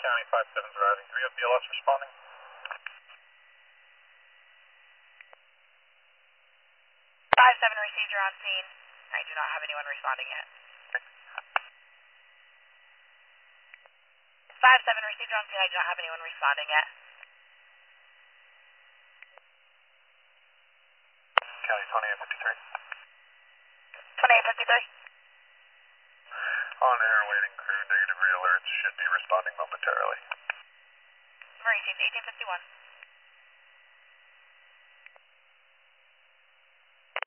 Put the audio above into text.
County 5-7's arriving. Do we have BLS responding? 5-7 received, you're on scene. I do not have anyone responding yet. 5-7 received, you're on scene. I do not have anyone responding yet. County 2853. 2853. On air, waiting crew, negative realerts, should be responding momentarily. Received 1851.